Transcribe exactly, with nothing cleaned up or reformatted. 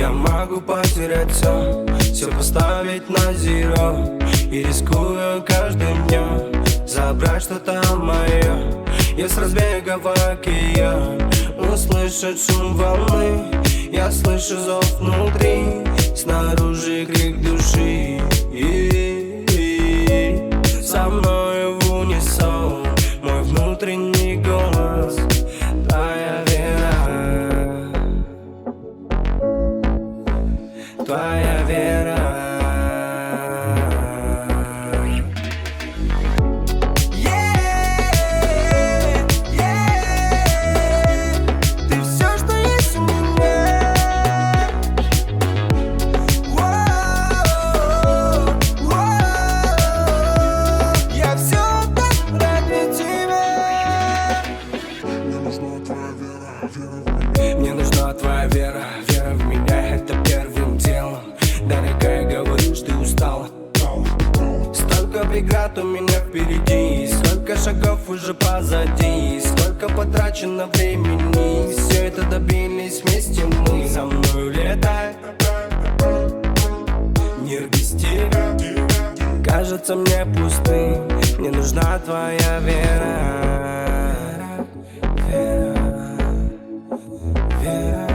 Я могу потерять все, все поставить на зеро, и рискую каждым днем забрать что-то мое. Я с разбега в океан услышать шум волны. Я слышу зов внутри, снаружи крик души. И со мною в унисон мой внутренний голос. Твоя вера, твоя вера. Мне нужна твоя вера, вера в меня, это первым делом. Дорогая, говоришь, ты устала. Столько преград у меня впереди, сколько шагов уже позади, сколько потрачено времени. Все это добились вместе мы. За мною летай, мир без тебя кажется мне пустым. Мне нужна твоя вера, вера, вера.